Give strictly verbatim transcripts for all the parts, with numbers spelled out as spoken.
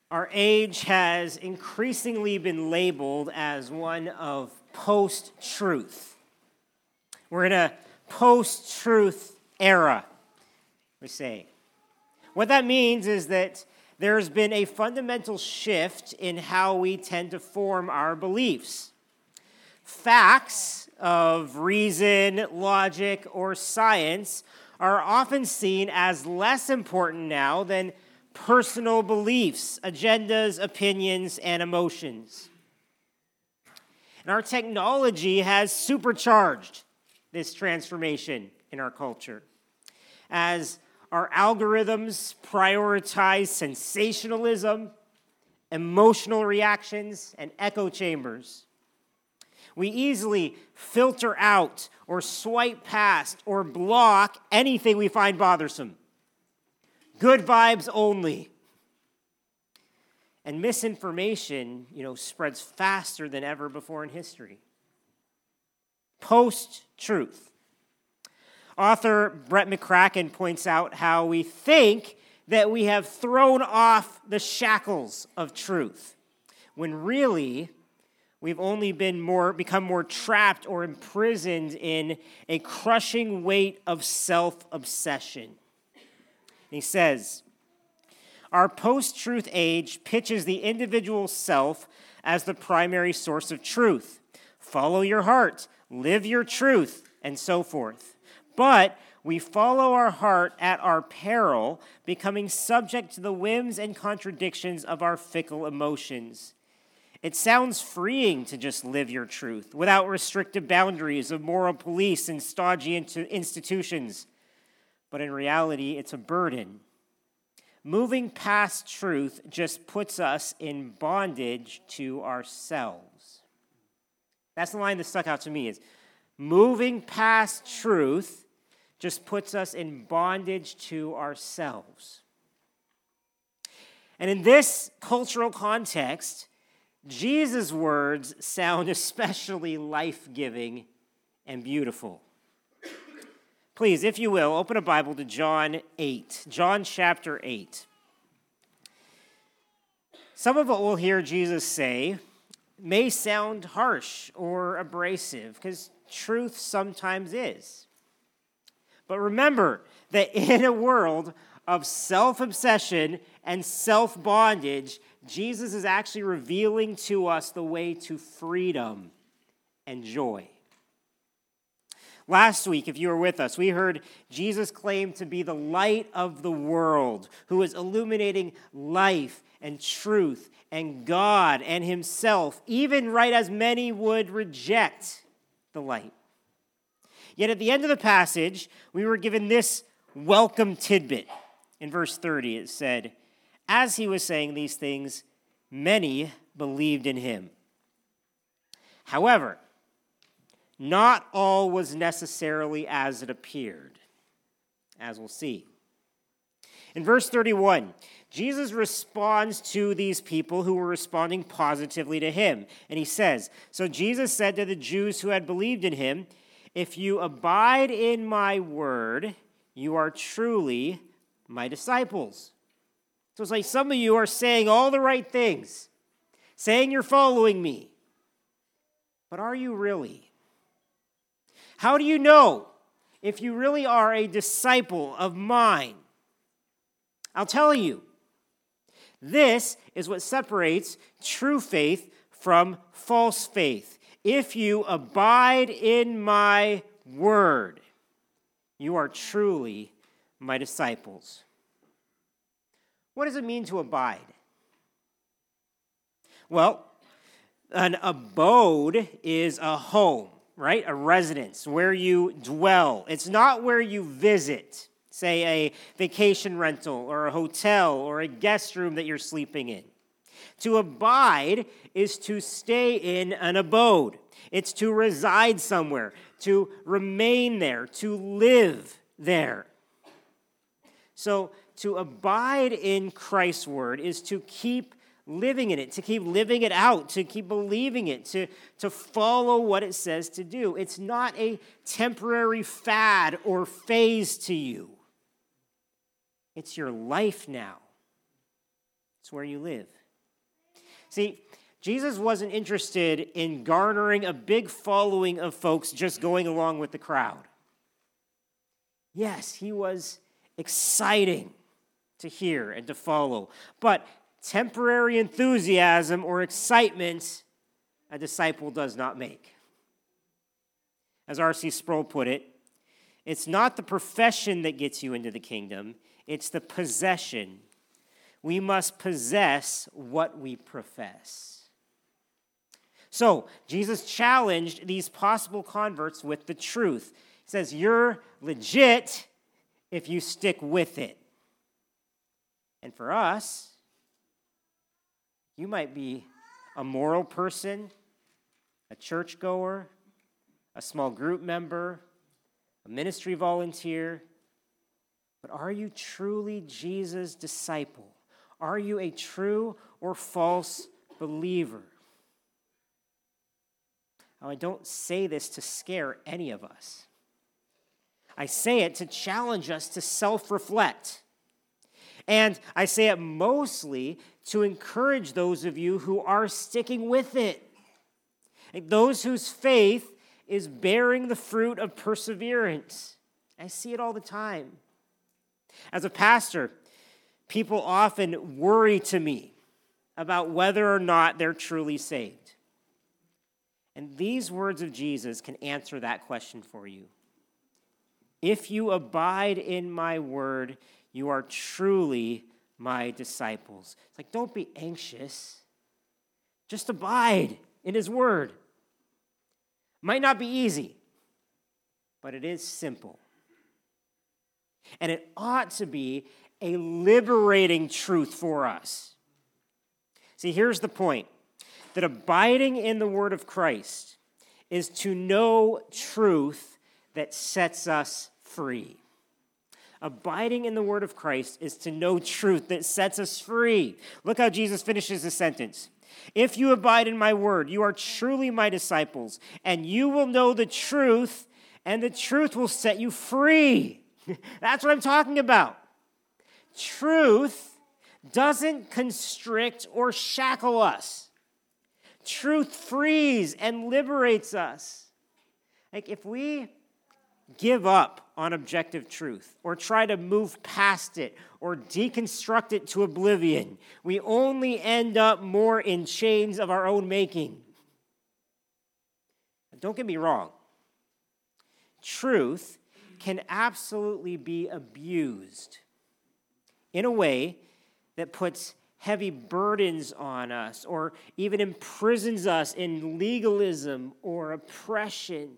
Our age has increasingly been labeled as one of post-truth. We're in a post-truth era, we say. What that means is that there's been a fundamental shift in how we tend to form our beliefs. Facts of reason, logic, or science are often seen as less important now than personal beliefs, agendas, opinions, and emotions. And our technology has supercharged this transformation in our culture, as our algorithms prioritize sensationalism, emotional reactions, and echo chambers. We easily filter out or swipe past or block anything we find bothersome. Good vibes only. And misinformation, you know, spreads faster than ever before in history. Post-truth. Author Brett McCracken points out how we think that we have thrown off the shackles of truth, when really we've only been more become more trapped or imprisoned in a crushing weight of self-obsession. He says, our post-truth age pitches the individual self as the primary source of truth. Follow your heart, live your truth, and so forth. But we follow our heart at our peril, becoming subject to the whims and contradictions of our fickle emotions. It sounds freeing to just live your truth without restrictive boundaries of moral police and stodgy institutions. But in reality, it's a burden. Moving past truth just puts us in bondage to ourselves. That's the line that stuck out to me, is moving past truth just puts us in bondage to ourselves. And in this cultural context, Jesus' words sound especially life-giving and beautiful. Please, if you will, open a Bible to John eight, John chapter eight. Some of what we'll hear Jesus say may sound harsh or abrasive, because truth sometimes is. But remember that in a world of self-obsession and self-bondage, Jesus is actually revealing to us the way to freedom and joy. Last week, if you were with us, we heard Jesus claim to be the light of the world, who is illuminating life and truth and God and himself, even right as many would reject the light. Yet at the end of the passage, we were given this welcome tidbit. In verse thirty, it said, as he was saying these things, many believed in him. However, not all was necessarily as it appeared, as we'll see. In verse thirty-one, Jesus responds to these people who were responding positively to him. And he says, so Jesus said to the Jews who had believed in him, if you abide in my word, you are truly my disciples. So it's like some of you are saying all the right things, saying you're following me. But are you really? How do you know if you really are a disciple of mine? I'll tell you. This is what separates true faith from false faith. If you abide in my word, you are truly my disciples. What does it mean to abide? Well, an abode is a home, right? A residence where you dwell. It's not where you visit, say a vacation rental or a hotel or a guest room that you're sleeping in. To abide is to stay in an abode. It's to reside somewhere, to remain there, to live there. So to abide in Christ's word is to keep living in it, to keep living it out, to keep believing it, to, to follow what it says to do. It's not a temporary fad or phase to you. It's your life now. It's where you live. See, Jesus wasn't interested in garnering a big following of folks just going along with the crowd. Yes, he was exciting to hear and to follow, but temporary enthusiasm or excitement a disciple does not make. As R C Sproul put it, it's not the profession that gets you into the kingdom, it's the possession. We must possess what we profess. So, Jesus challenged these possible converts with the truth. He says, you're legit if you stick with it. And for us, you might be a moral person, a churchgoer, a small group member, a ministry volunteer. But are you truly Jesus' disciple? Are you a true or false believer? Now, I don't say this to scare any of us. I say it to challenge us to self-reflect. And I say it mostly to encourage those of you who are sticking with it. Like those whose faith is bearing the fruit of perseverance. I see it all the time. As a pastor, people often worry to me about whether or not they're truly saved. And these words of Jesus can answer that question for you. If you abide in my word, you are truly my disciples. It's like, don't be anxious. Just abide in his word. Might not be easy, but it is simple. And it ought to be a liberating truth for us. See, here's the point. That abiding in the word of Christ is to know truth that sets us free. Abiding in the word of Christ is to know truth that sets us free. Look how Jesus finishes the sentence. If you abide in my word, you are truly my disciples, and you will know the truth, and the truth will set you free. That's what I'm talking about. Truth doesn't constrict or shackle us. Truth frees and liberates us. Like if we give up on objective truth or try to move past it or deconstruct it to oblivion, we only end up more in chains of our own making. Don't get me wrong. Truth can absolutely be abused in a way that puts heavy burdens on us or even imprisons us in legalism or oppression.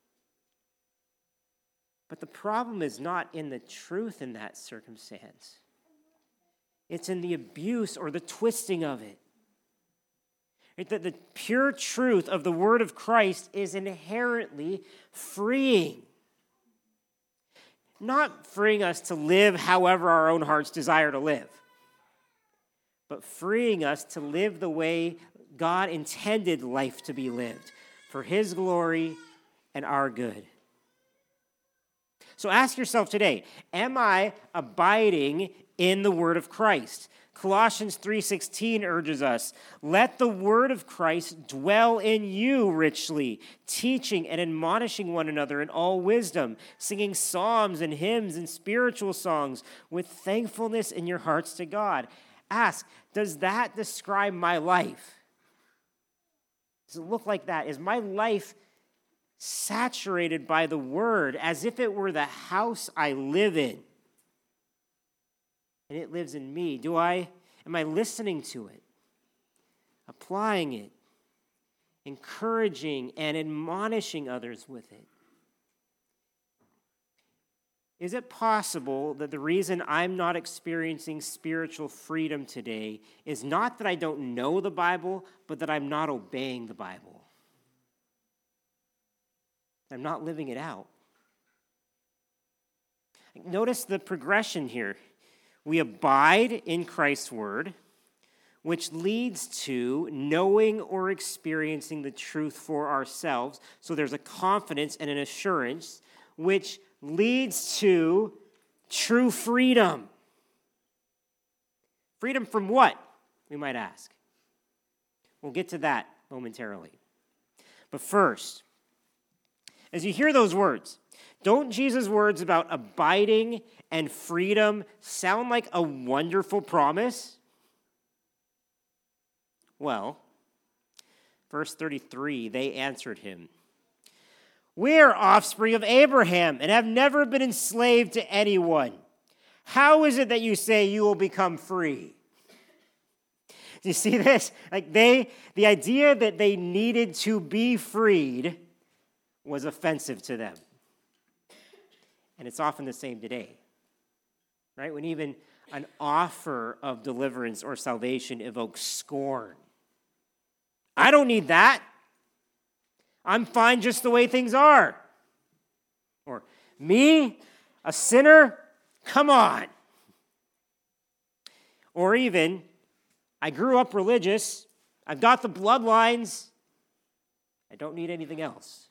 But the problem is not in the truth in that circumstance. It's in the abuse or the twisting of it. Right? That the pure truth of the word of Christ is inherently freeing. Not freeing us to live however our own hearts desire to live, but freeing us to live the way God intended life to be lived, for his glory and our good. So ask yourself today, am I abiding in the word of Christ? Colossians three sixteen urges us, let the word of Christ dwell in you richly, teaching and admonishing one another in all wisdom, singing psalms and hymns and spiritual songs with thankfulness in your hearts to God. Ask, does that describe my life? Does it look like that? Is my life saturated by the word as if it were the house I live in? And it lives in me. Do I, am I listening to it? Applying it? Encouraging and admonishing others with it? Is it possible that the reason I'm not experiencing spiritual freedom today is not that I don't know the Bible, but that I'm not obeying the Bible? I'm not living it out. Notice the progression here. We abide in Christ's word, which leads to knowing or experiencing the truth for ourselves. So there's a confidence and an assurance, which leads to true freedom. Freedom from what? we might ask? We'll get to that momentarily. But first, as you hear those words, don't Jesus' words about abiding and freedom sound like a wonderful promise? Well, verse thirty-three, they answered him, "We are offspring of Abraham and have never been enslaved to anyone. How is it that you say you will become free?" Do you see this? Like they, the idea that they needed to be freed was offensive to them. And it's often the same today, right? When even an offer of deliverance or salvation evokes scorn. I don't need that. I'm fine just the way things are. Or, me, a sinner? Come on. Or even, I grew up religious. I've got the bloodlines. I don't need anything else.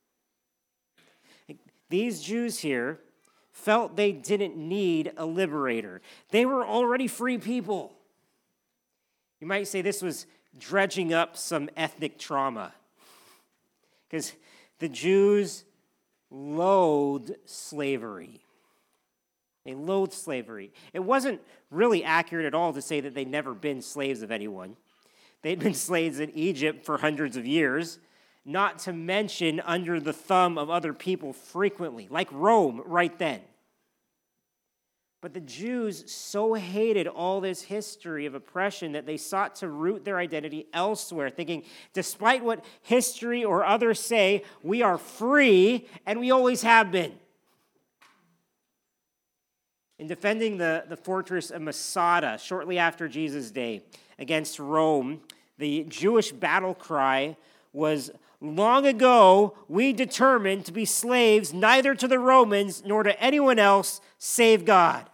These Jews here felt they didn't need a liberator. They were already free people. You might say this was dredging up some ethnic trauma, because the Jews loathed slavery. They loathed slavery. It wasn't really accurate at all to say that they'd never been slaves of anyone. They'd been slaves in Egypt for hundreds of years, not to mention under the thumb of other people frequently, like Rome right then. But the Jews so hated all this history of oppression that they sought to root their identity elsewhere, thinking, despite what history or others say, we are free and we always have been. In defending the, the fortress of Masada shortly after Jesus' day against Rome, the Jewish battle cry was, "Long ago we determined to be slaves neither to the Romans nor to anyone else save God."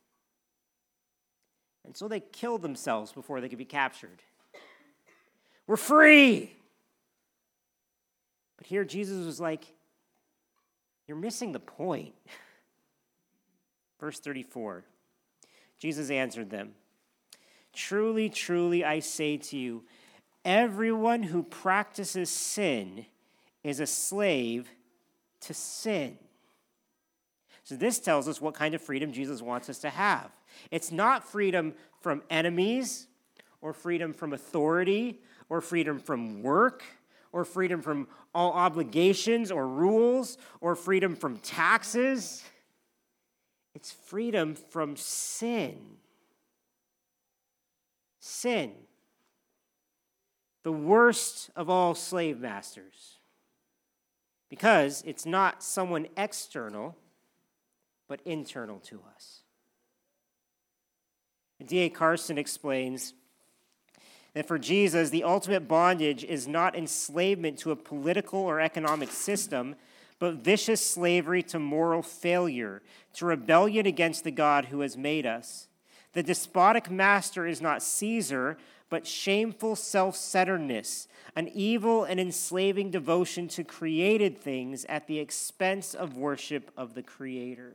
And so they killed themselves before they could be captured. We're free. But here Jesus was like, you're missing the point. Verse thirty-four, Jesus answered them, "Truly, truly, I say to you, everyone who practices sin is a slave to sin." So this tells us what kind of freedom Jesus wants us to have. It's not freedom from enemies, or freedom from authority, or freedom from work, or freedom from all obligations or rules, or freedom from taxes. It's freedom from sin. Sin. The worst of all slave masters. Because it's not someone external, but internal to us. D A Carson explains that for Jesus, the ultimate bondage is not enslavement to a political or economic system, but vicious slavery to moral failure, to rebellion against the God who has made us. The despotic master is not Caesar, but shameful self-centeredness, an evil and enslaving devotion to created things at the expense of worship of the Creator.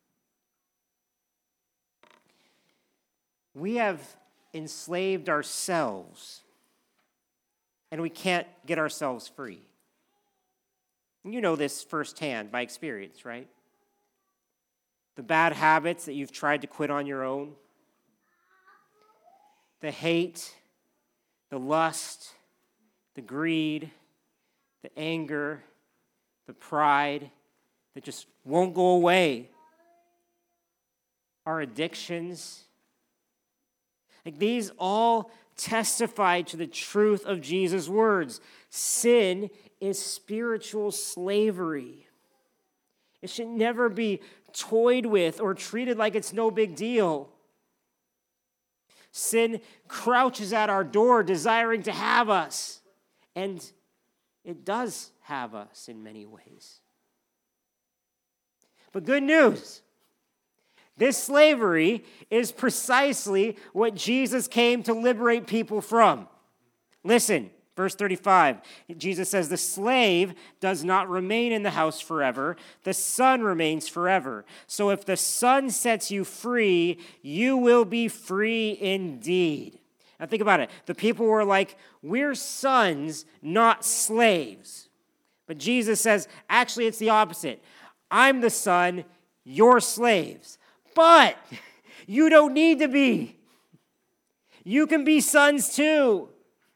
We have enslaved ourselves, and we can't get ourselves free. You know this firsthand by experience, right? The bad habits that you've tried to quit on your own, the hate, the lust, the greed, the anger, the pride that just won't go away, our addictions. Like these all testify to the truth of Jesus' words. Sin is spiritual slavery. It should never be toyed with or treated like it's no big deal. Sin crouches at our door, desiring to have us. And it does have us in many ways. But good news. This slavery is precisely what Jesus came to liberate people from. Listen, verse thirty-five, Jesus says, "The slave does not remain in the house forever. The Son remains forever. So if the Son sets you free, you will be free indeed." Now think about it. The people were like, we're sons, not slaves. But Jesus says, actually, it's the opposite. I'm the son, you're slaves. But you don't need to be. You can be sons too.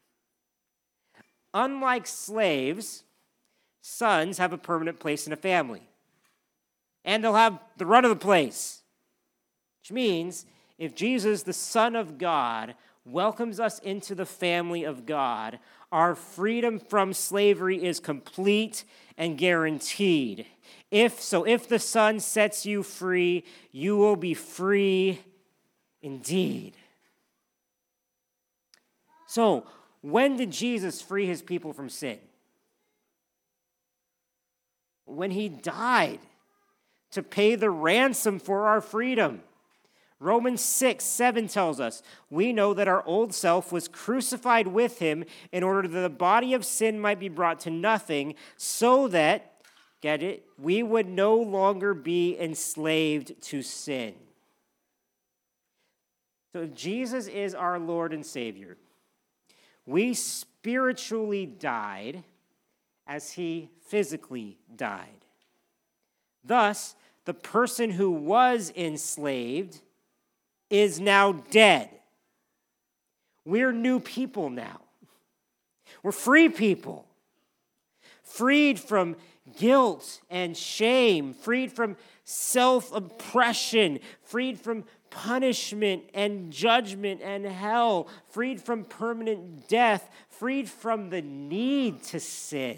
Unlike slaves, sons have a permanent place in a family. And they'll have the run of the place. Which means if Jesus, the Son of God, welcomes us into the family of God, our freedom from slavery is complete and guaranteed. If so, if the Son sets you free, you will be free indeed. So, when did Jesus free his people from sin? When he died to pay the ransom for our freedom. Romans six, seven tells us, we know that our old self was crucified with him in order that the body of sin might be brought to nothing, so that, get it, we would no longer be enslaved to sin. So if Jesus is our Lord and Savior, we spiritually died as he physically died. Thus, the person who was enslaved is now dead. We're new people now. We're free people. Freed from guilt and shame, freed from self-oppression, freed from punishment and judgment and hell, freed from permanent death, freed from the need to sin.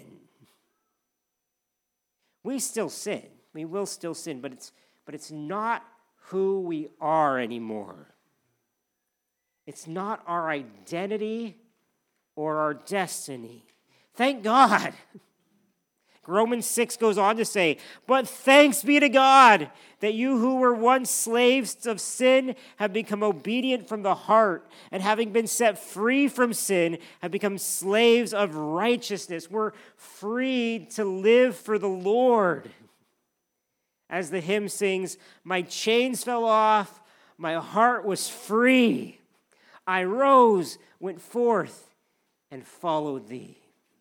We still sin. We will still sin, but it's but it's not who we are anymore. It's not our identity or our destiny. Thank God. Romans six goes on to say, but thanks be to God that you who were once slaves of sin have become obedient from the heart, and having been set free from sin, have become slaves of righteousness. We're freed to live for the Lord. As the hymn sings, my chains fell off, my heart was free. I rose, went forth, and followed thee.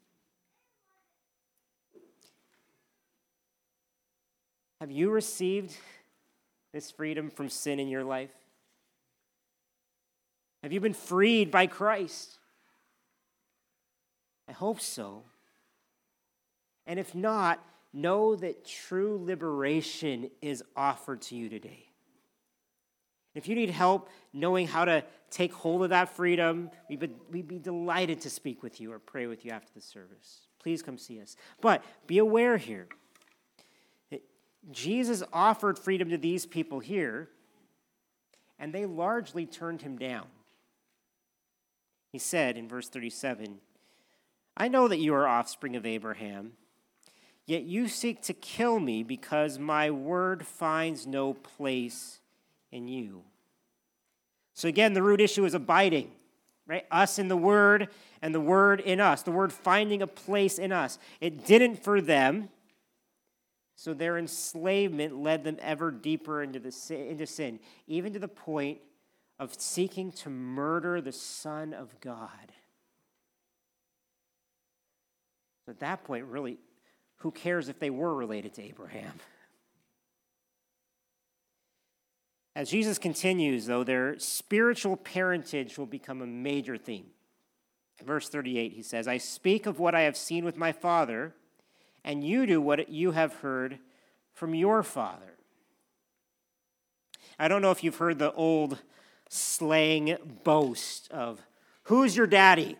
Have you received this freedom from sin in your life? Have you been freed by Christ? I hope so. And if not, know that true liberation is offered to you today. If you need help knowing how to take hold of that freedom, we'd be, we'd be delighted to speak with you or pray with you after the service. Please come see us. But be aware here. Jesus offered freedom to these people here, and they largely turned him down. He said in verse thirty-seven, I know that you are offspring of Abraham, yet you seek to kill me because my word finds no place in you. So again, the root issue is abiding, right? Us in the word and the word in us, the word finding a place in us. It didn't for them. So their enslavement led them ever deeper into, the sin, into sin, even to the point of seeking to murder the Son of God. At that point, really, who cares if they were related to Abraham? As Jesus continues, though, their spiritual parentage will become a major theme. Verse thirty-eight, he says, I speak of what I have seen with my Father, and you do what you have heard from your father. I don't know if you've heard the old slang boast of, who's your daddy?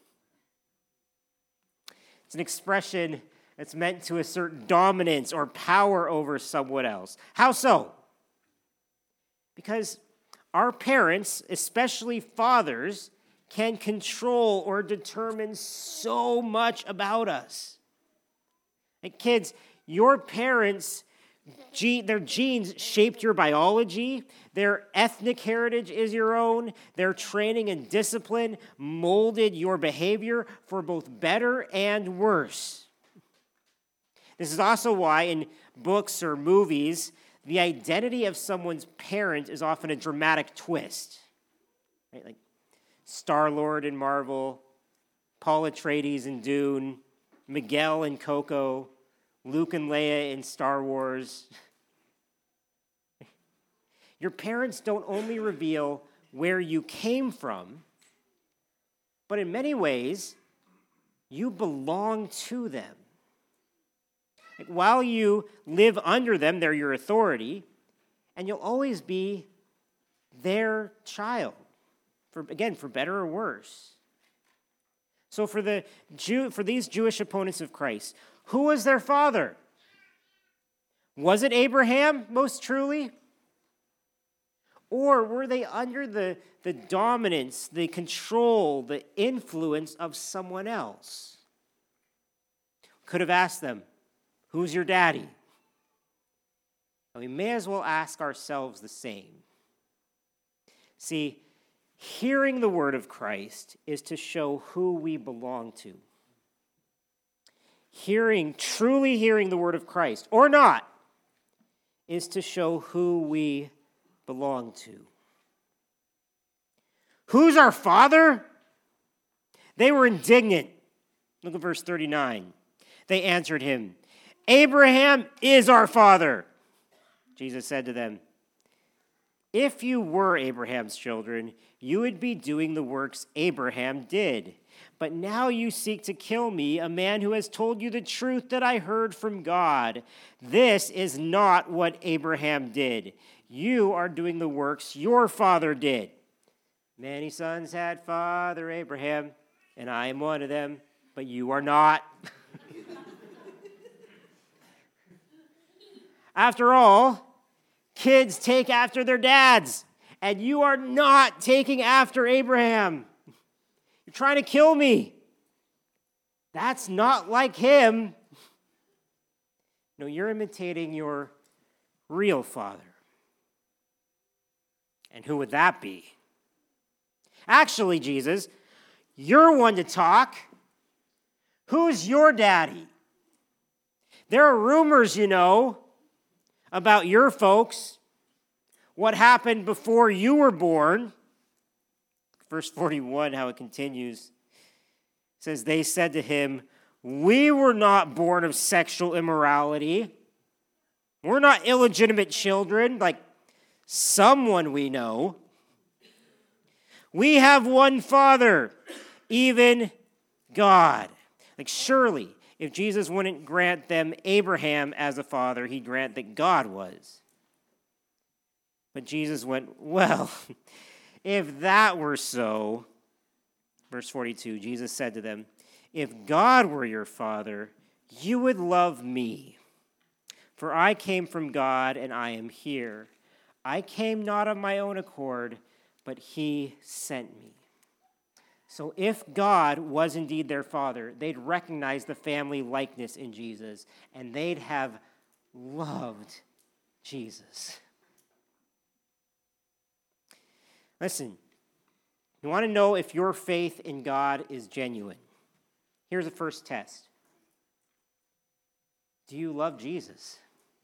It's an expression that's meant to assert dominance or power over someone else. How so? Because our parents, especially fathers, can control or determine so much about us. And kids, your parents, their genes shaped your biology. Their ethnic heritage is your own. Their training and discipline molded your behavior for both better and worse. This is also why in books or movies, the identity of someone's parent is often a dramatic twist. Right? Like Star-Lord in Marvel, Paul Atreides in Dune, Miguel in Coco, Luke and Leia in Star Wars. Your parents don't only reveal where you came from, but in many ways, you belong to them. Like, while you live under them, they're your authority, and you'll always be their child, for again, for better or worse. So for the Jew, for these Jewish opponents of Christ, who was their father? Was it Abraham, most truly? Or were they under the, the dominance, the control, the influence of someone else? Could have asked them, who's your daddy? And we may as well ask ourselves the same. See, hearing the word of Christ is to show who we belong to. Hearing, truly hearing the word of Christ, or not, is to show who we belong to. Who's our father? They were indignant. Look at verse thirty-nine. They answered him, Abraham is our father. Jesus said to them, if you were Abraham's children, you would be doing the works Abraham did. But now you seek to kill me, a man who has told you the truth that I heard from God. This is not what Abraham did. You are doing the works your father did. Many sons had Father Abraham, and I am one of them, but you are not. After all, kids take after their dads, and you are not taking after Abraham. You're trying to kill me. That's not like him. No, you're imitating your real father. And who would that be? Actually, Jesus, you're one to talk. Who's your daddy? There are rumors, you know, about your folks, what happened before you were born. Verse forty-one, how it continues, says, they said to him, we were not born of sexual immorality. We're not illegitimate children like someone we know. We have one Father, even God. Like, surely, if Jesus wouldn't grant them Abraham as a father, he'd grant that God was. But Jesus went, well, if that were so, verse forty-two, Jesus said to them, if God were your father, you would love me. For I came from God and I am here. I came not of my own accord, but he sent me. So if God was indeed their father, they'd recognize the family likeness in Jesus, and they'd have loved Jesus. Listen, you want to know if your faith in God is genuine? Here's the first test. Do you love Jesus?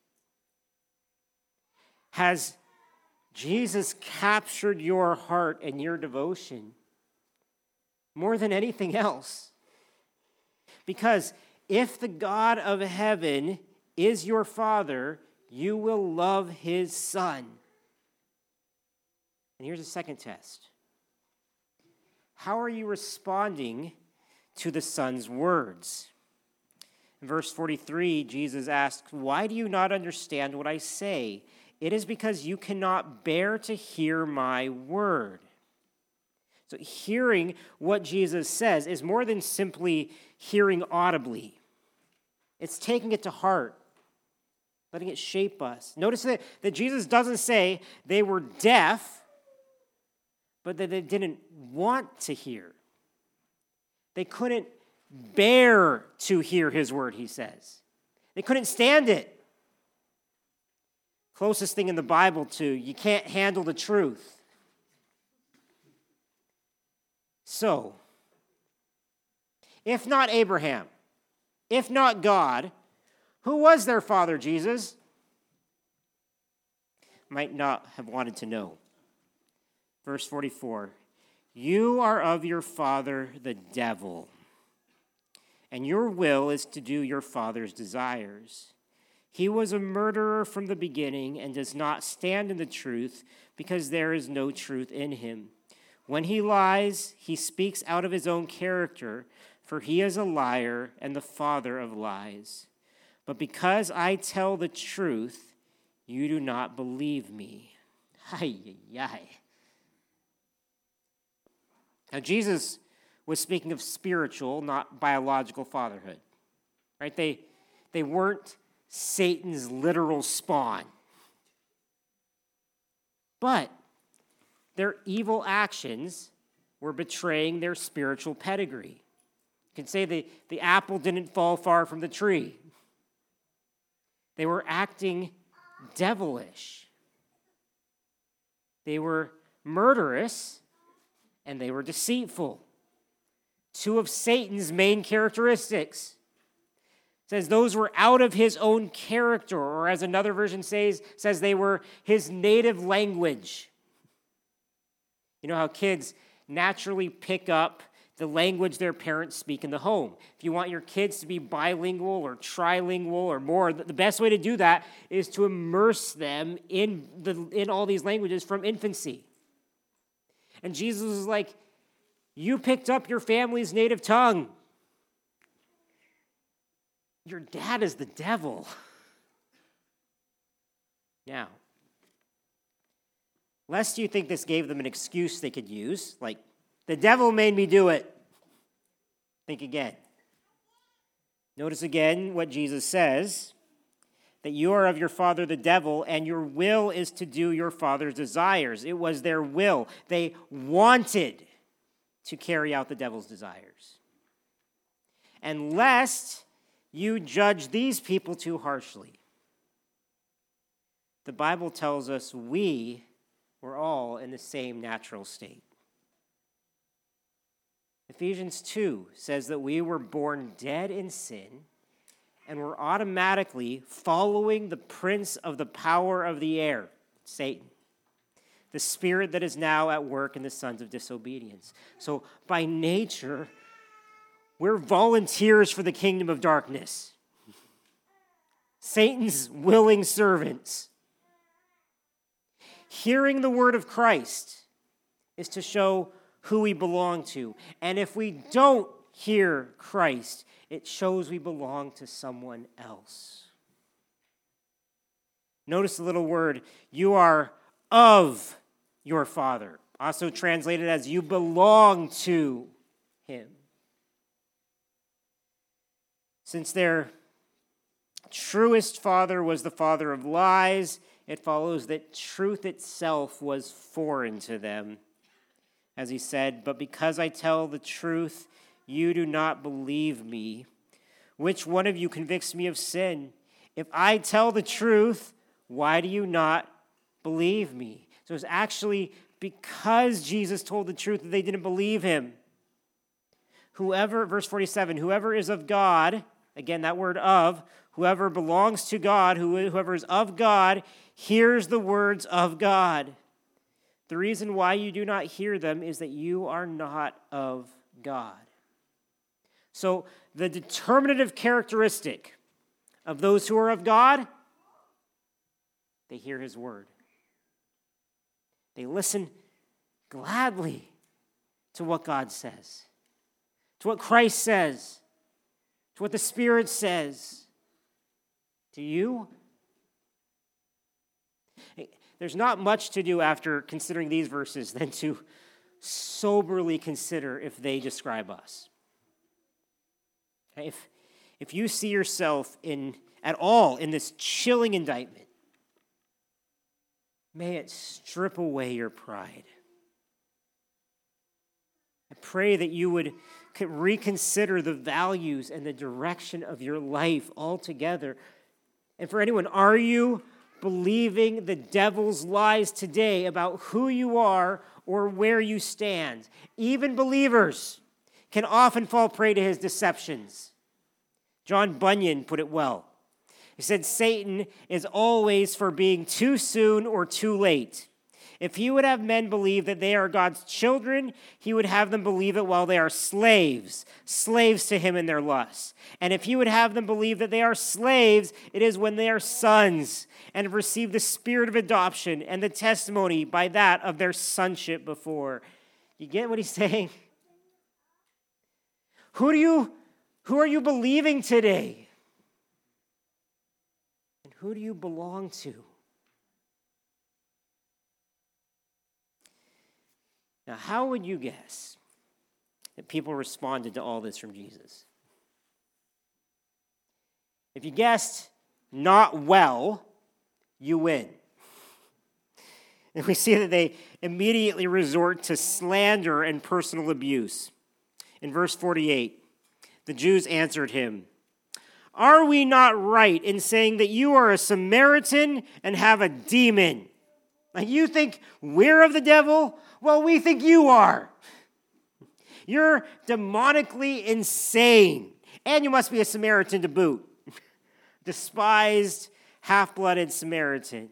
Has Jesus captured your heart and your devotion more than anything else? Because if the God of heaven is your Father, you will love his Son. And here's a second test. How are you responding to the Son's words? In verse forty-three, Jesus asks, why do you not understand what I say? It is because you cannot bear to hear my word. So hearing what Jesus says is more than simply hearing audibly. It's taking it to heart, letting it shape us. Notice that, that Jesus doesn't say they were deaf, but that they didn't want to hear. They couldn't bear to hear his word, he says. They couldn't stand it. Closest thing in the Bible to you can't handle the truth. So, if not Abraham, if not God, who was their father, Jesus? Might not have wanted to know. Verse forty-four, You are of your father, the devil, and your will is to do your father's desires. He was a murderer from the beginning and does not stand in the truth because there is no truth in him. When he lies, he speaks out of his own character, for he is a liar and the father of lies. But because I tell the truth, you do not believe me. Ay, ay, ay. Now, Jesus was speaking of spiritual, not biological fatherhood. Right? They, they weren't Satan's literal spawn. But their evil actions were betraying their spiritual pedigree. You can say the, the apple didn't fall far from the tree. They were acting devilish. They were murderous, and they were deceitful. Two of Satan's main characteristics. It says those were out of his own character, or as another version says, says they were his native language. You know how kids naturally pick up the language their parents speak in the home. If you want your kids to be bilingual or trilingual or more, the best way to do that is to immerse them in, the, in all these languages from infancy. And Jesus was like, you picked up your family's native tongue. Your dad is the devil. Now, lest you think this gave them an excuse they could use, like, the devil made me do it. Think again. Notice again what Jesus says, that you are of your father the devil, and your will is to do your father's desires. It was their will. They wanted to carry out the devil's desires. And lest you judge these people too harshly. The Bible tells us we were all in the same natural state. Ephesians two says that we were born dead in sin and were automatically following the prince of the power of the air, Satan, the spirit that is now at work in the sons of disobedience. So by nature, we're volunteers for the kingdom of darkness. Satan's willing servants. Hearing the word of Christ is to show who we belong to. And if we don't hear Christ, it shows we belong to someone else. Notice the little word, you are of your father. Also translated as you belong to him. Since their truest father was the father of lies, it follows that truth itself was foreign to them. As he said, but because I tell the truth, you do not believe me. Which one of you convicts me of sin? If I tell the truth, why do you not believe me? So it's actually because Jesus told the truth that they didn't believe him. Whoever, verse forty-seven, whoever is of God, again, that word of, whoever belongs to God, whoever is of God, hears the words of God. The reason why you do not hear them is that you are not of God. So the determinative characteristic of those who are of God, they hear his word. They listen gladly to what God says, to what Christ says, to what the Spirit says. To you? There's not much to do after considering these verses than to soberly consider if they describe us. If, if you see yourself in at all in this chilling indictment, may it strip away your pride. I pray that you would reconsider the values and the direction of your life altogether. And for anyone, are you believing the devil's lies today about who you are or where you stand? Even believers can often fall prey to his deceptions. John Bunyan put it well. He said, Satan is always for being too soon or too late. If he would have men believe that they are God's children, he would have them believe it while they are slaves, slaves to him in their lusts. And if he would have them believe that they are slaves, it is when they are sons and have received the spirit of adoption and the testimony by that of their sonship before. You get what he's saying? Who do you, who are you believing today? And who do you belong to? Now, how would you guess that people responded to all this from Jesus? If you guessed not well, you win. And we see that they immediately resort to slander and personal abuse. In verse forty-eight, the Jews answered him, "Are we not right in saying that you are a Samaritan and have a demon? Like you think we're of the devil? Well, we think you are. You're demonically insane, and you must be a Samaritan to boot. Despised, half-blooded Samaritan."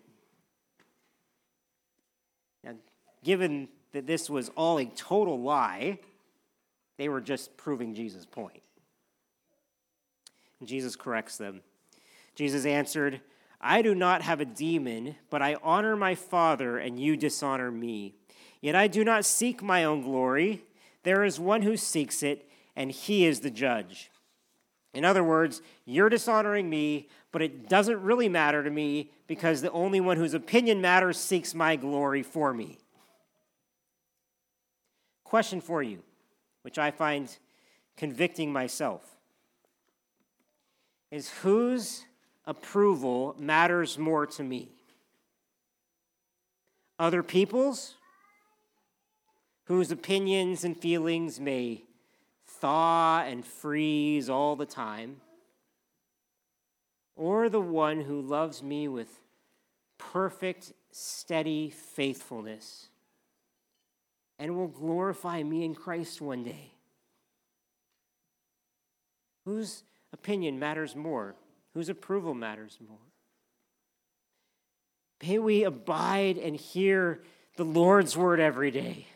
Now, given that this was all a total lie, they were just proving Jesus' point. And Jesus corrects them. Jesus answered, "I do not have a demon, but I honor my Father, and you dishonor me. Yet I do not seek my own glory. There is one who seeks it, and he is the judge." In other words, you're dishonoring me, but it doesn't really matter to me because the only one whose opinion matters seeks my glory for me. Question for you, which I find convicting myself, is whose approval matters more to me? Other people's, whose opinions and feelings may thaw and freeze all the time, or the one who loves me with perfect, steady faithfulness and will glorify me in Christ one day? Whose opinion matters more? Whose approval matters more? May we abide and hear the Lord's word every day.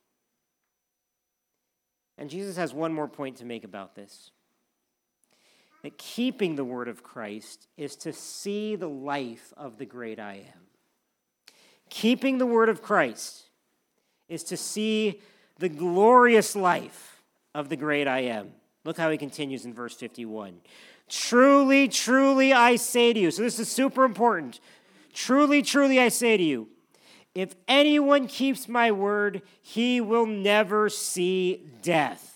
And Jesus has one more point to make about this. That keeping the word of Christ is to see the life of the great I am. Keeping the word of Christ is to see the glorious life of the great I am. Look how he continues in verse fifty-one. "Truly, truly, I say to you," so this is super important. "Truly, truly, I say to you, if anyone keeps my word, he will never see death."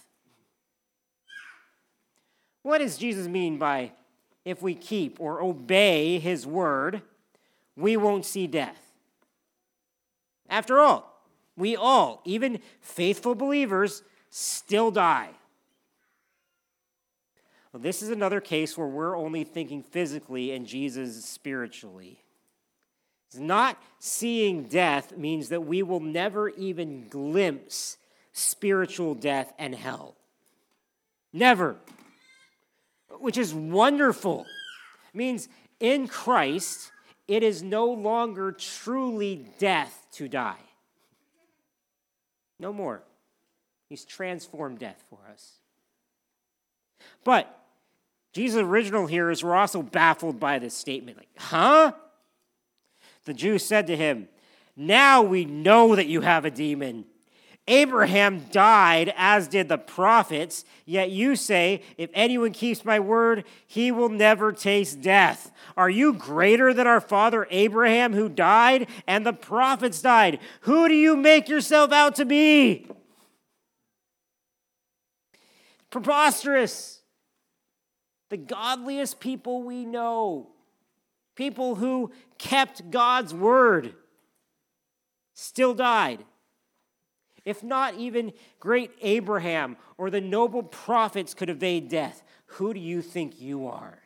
What does Jesus mean by if we keep or obey his word, we won't see death? After all, we all, even faithful believers, still die. Well, this is another case where we're only thinking physically and Jesus spiritually. Not seeing death means that we will never even glimpse spiritual death and hell. Never. Which is wonderful. It means in Christ, it is no longer truly death to die. No more. He's transformed death for us. But Jesus' original hearers were also baffled by this statement. Like, huh? The Jews said to him, "Now we know that you have a demon. Abraham died, as did the prophets, yet you say, if anyone keeps my word, he will never taste death. Are you greater than our father Abraham, who died, and the prophets died? Who do you make yourself out to be?" Preposterous. The godliest people we know, people who kept God's word, still died. If not even great Abraham or the noble prophets could evade death, who do you think you are?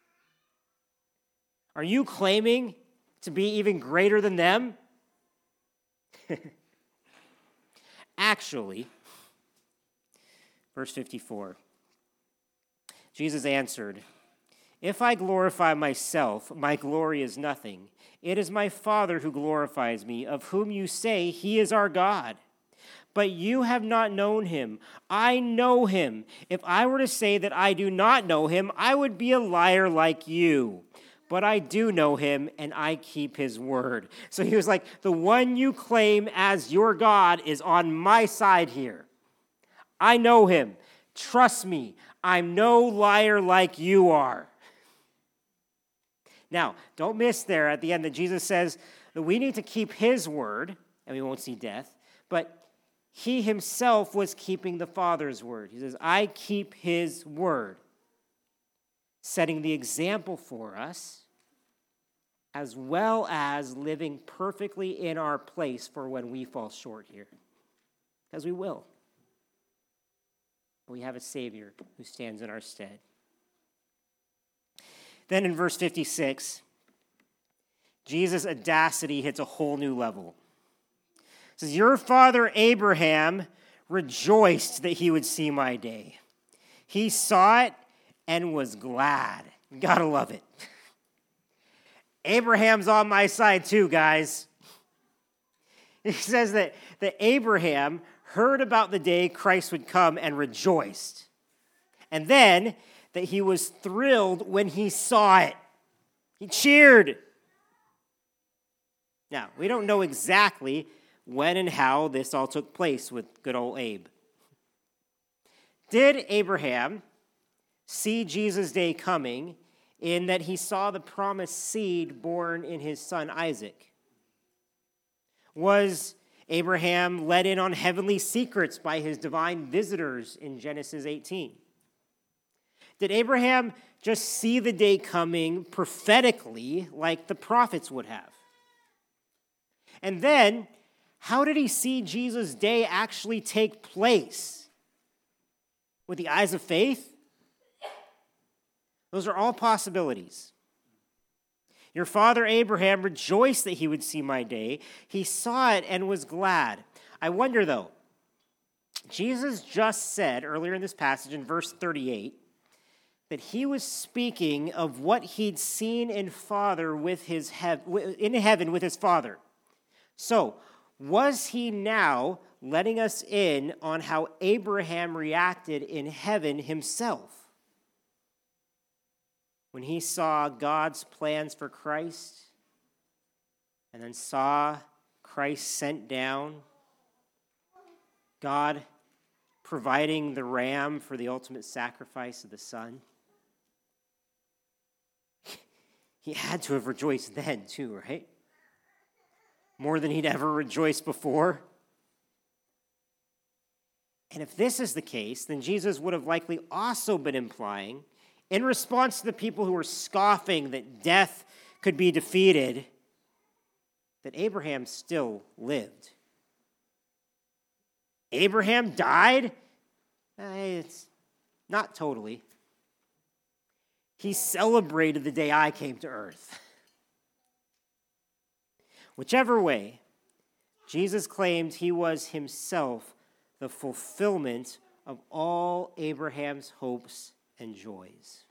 Are you claiming to be even greater than them? Actually, verse fifty-four, Jesus answered, If I glorify myself, my glory is nothing. It is my Father who glorifies me, of whom you say he is our God. But you have not known him. I know him. If I were to say that I do not know him, I would be a liar like you. But I do know him, and I keep his word. So he was like, the one you claim as your God is on my side here. I know him. Trust me. I'm no liar like you are. Now, don't miss there at the end that Jesus says that we need to keep his word, and we won't see death, but he himself was keeping the Father's word. He says, I keep his word, setting the example for us, as well as living perfectly in our place for when we fall short here. Because we will. We have a Savior who stands in our stead. Then in verse fifty-six, Jesus' audacity hits a whole new level. It says, your father Abraham rejoiced that he would see my day. He saw it and was glad. Gotta love it. Abraham's on my side too, guys. He says that, that Abraham heard about the day Christ would come and rejoiced. And then that he was thrilled when he saw it. He cheered. Now, we don't know exactly when and how this all took place with good old Abe. Did Abraham see Jesus' day coming in that he saw the promised seed born in his son Isaac? Was Abraham let in on heavenly secrets by his divine visitors in Genesis eighteen? Did Abraham just see the day coming prophetically like the prophets would have? And then, how did he see Jesus' day actually take place? With the eyes of faith? Those are all possibilities. Your father Abraham rejoiced that he would see my day. He saw it and was glad. I wonder, though, Jesus just said earlier in this passage in verse thirty-eight, that he was speaking of what he'd seen in Father with his he- in heaven with his Father. So, was he now letting us in on how Abraham reacted in heaven himself when he saw God's plans for Christ and then saw Christ sent down, God providing the ram for the ultimate sacrifice of the Son? He had to have rejoiced then too, right? More than he'd ever rejoiced before. And if this is the case, then Jesus would have likely also been implying, in response to the people who were scoffing that death could be defeated, that Abraham still lived. Abraham died? Eh, it's not totally. He celebrated the day I came to earth. Whichever way, Jesus claimed he was himself the fulfillment of all Abraham's hopes and joys.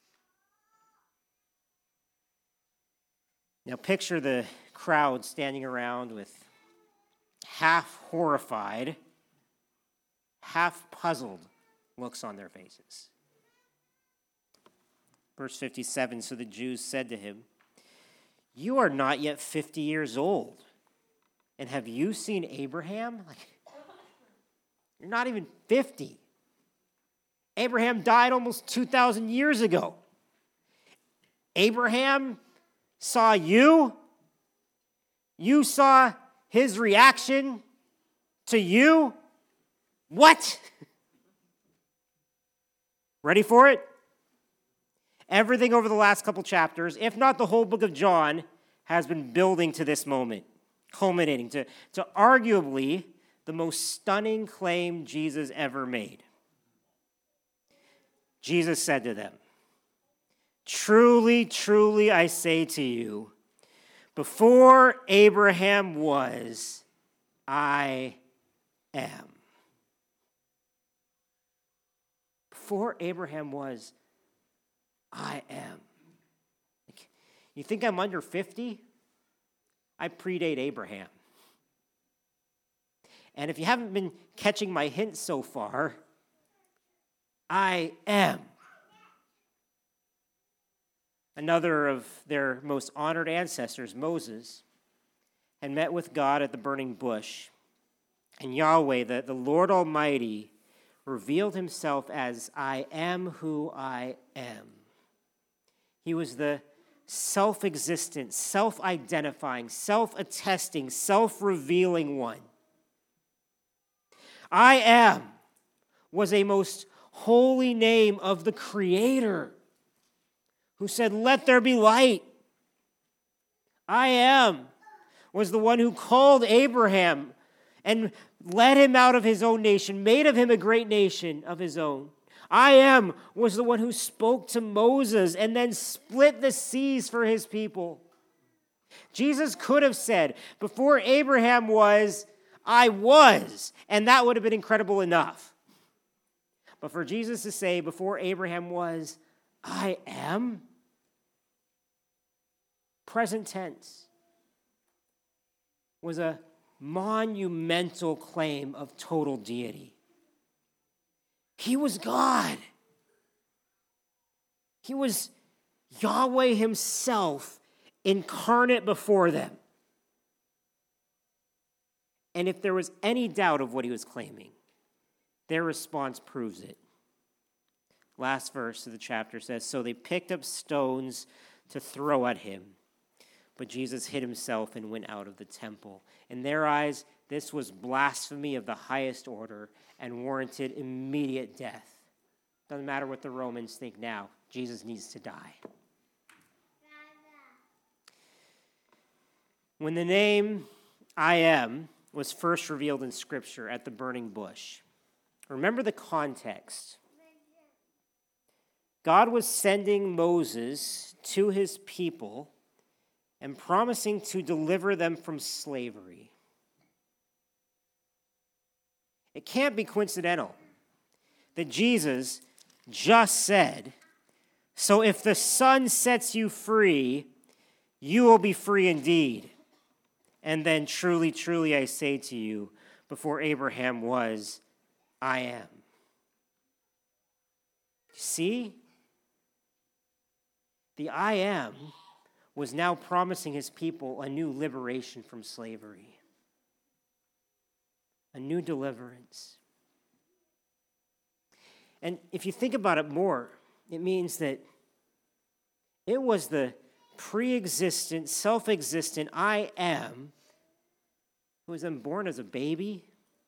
Now picture the crowd standing around with half horrified, half puzzled looks on their faces. Verse fifty-seven, so the Jews said to him, you are not yet fifty years old, and have you seen Abraham? Like, you're not even fifty. Abraham died almost two thousand years ago. Abraham saw you. You saw his reaction to you. What? Ready for it? Everything over the last couple chapters, if not the whole book of John, has been building to this moment, culminating to, to arguably the most stunning claim Jesus ever made. Jesus said to them, truly, truly, I say to you, before Abraham was, I am. Before Abraham was, I am. You think I'm under fifty? I predate Abraham. And if you haven't been catching my hints so far, I am. Another of their most honored ancestors, Moses, had met with God at the burning bush. And Yahweh, the, the Lord Almighty, revealed himself as I am who I am. He was the self-existent, self-identifying, self-attesting, self-revealing one. I am was a most holy name of the Creator who said, let there be light. I am was the one who called Abraham and led him out of his own nation, made of him a great nation of his own. I am was the one who spoke to Moses and then split the seas for his people. Jesus could have said, before Abraham was, I was, and that would have been incredible enough. But for Jesus to say, before Abraham was, I am, present tense, was a monumental claim of total deity. He was God. He was Yahweh himself incarnate before them. And if there was any doubt of what he was claiming, their response proves it. Last verse of the chapter says, so they picked up stones to throw at him, but Jesus hid himself and went out of the temple. In their eyes, this was blasphemy of the highest order and warranted immediate death. Doesn't matter what the Romans think now. Jesus needs to die. When the name I am was first revealed in Scripture at the burning bush, remember the context. God was sending Moses to his people and promising to deliver them from slavery. It can't be coincidental that Jesus just said, so if the Son sets you free, you will be free indeed. And then truly, truly, I say to you, before Abraham was, I am. See? The I am was now promising his people a new liberation from slavery, a new deliverance. And if you think about it more, it means that it was the pre-existent, self-existent I am who was then born as a baby.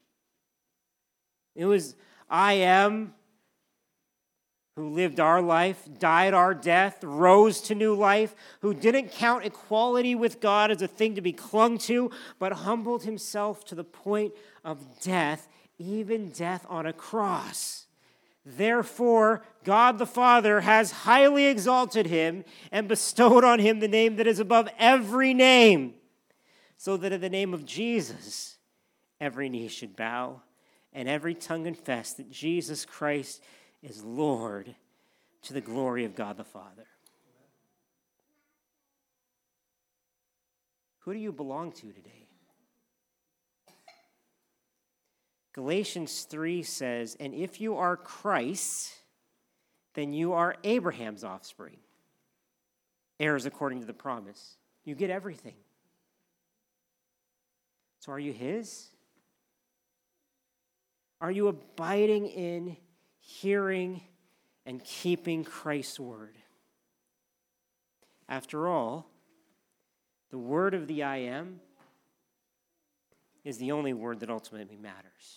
It was I am who lived our life, died our death, rose to new life, who didn't count equality with God as a thing to be clung to, but humbled himself to the point of death, even death on a cross. Therefore, God the Father has highly exalted him and bestowed on him the name that is above every name, so that in the name of Jesus, every knee should bow and every tongue confess that Jesus Christ is Lord, to the glory of God the Father. Who do you belong to today? Galatians three says, and if you are Christ, then you are Abraham's offspring, heirs according to the promise. You get everything. So are you his? Are you abiding in, hearing, and keeping Christ's word? After all, the word of the I am is the only word that ultimately matters.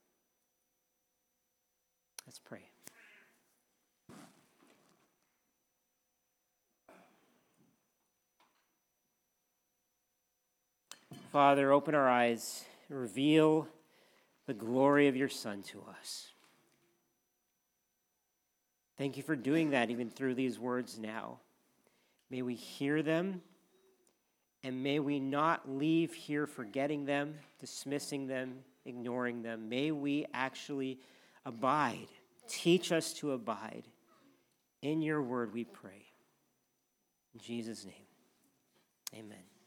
Let's pray. Father, open our eyes, reveal the glory of your Son to us. Thank you for doing that even through these words now. May we hear them, and may we not leave here forgetting them, dismissing them, ignoring them. May we actually abide. Teach us to abide In your word we pray. In Jesus' name, amen.